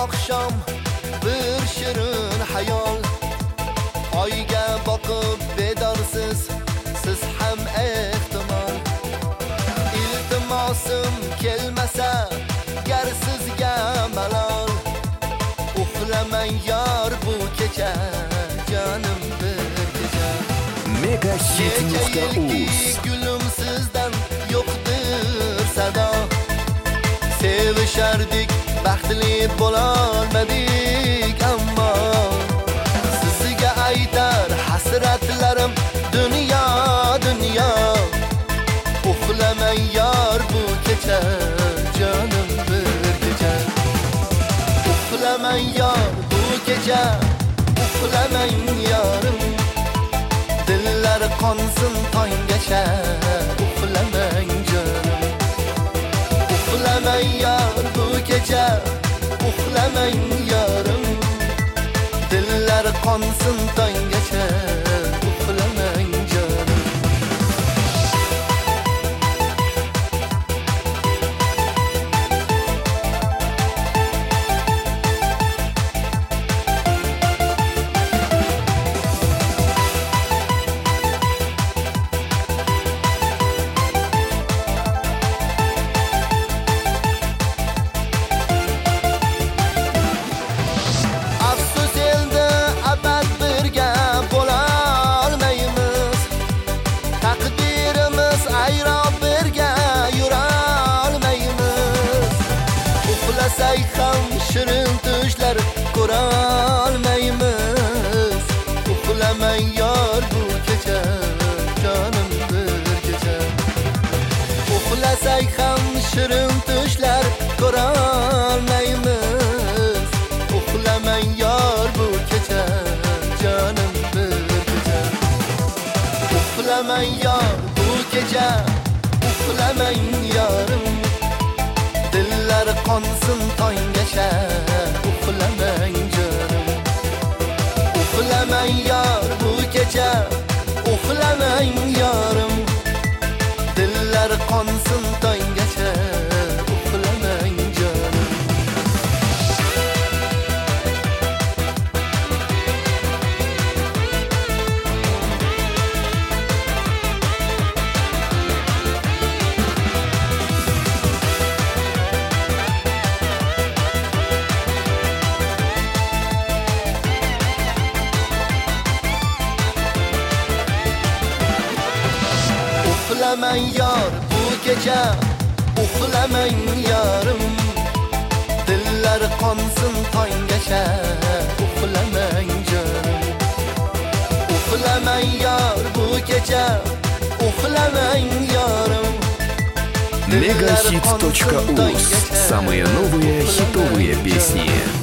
oqshom bir shirin hayol, oyga boqib bedorsiz siz ham ehtimol. İltimosim kelmasa gar sizga malol, uxlamang yor bu kecha jonim bir kecha. Megahit.uz Gülüm sizden yoktur sado, sevişerdik baxtli bo'lolmadik ammo sizga aytar hasratlarim dünya dünya. Uxlamang yor bu kecha jonim bir kecha. Uxlamang yor bu kecha, uxlamang yorim, dillar qonsin tonggacha. Uxlamang jonim, uxlamang yor bu kecha, uxlamang yorim, dillar qonsin tonggacha. Uxlamang jonim. Afsus elde abad birga bo'lolmaymiz, taqdirimiz ayro birga yurolmaymiz. Uxlasak ham shirin tushlar ko'rolmaymiz. Uxlamang yor bu kecha jonim bir kecha. Uxlasak ham shirin tushlar ko'rolmaymiz. Uxlamang yor bu kecha jonim bir kecha. Uxlamang yor bu kecha, uxlamang yorim, dillar qonsin tonggacha. Uxlamang jonim, uxlamang yor bu kecha, uxlamang yorim, dillar qonsin tonggacha. Uxlamang jonim. Uxlamang yor bu kecha, uxlamang yorim, dillar qonsin tonggacha. Uxlamang jonim, uxlamang yor bu kecha, uxlamang yorim, Megahit.uz. Самые новые хитовые песни.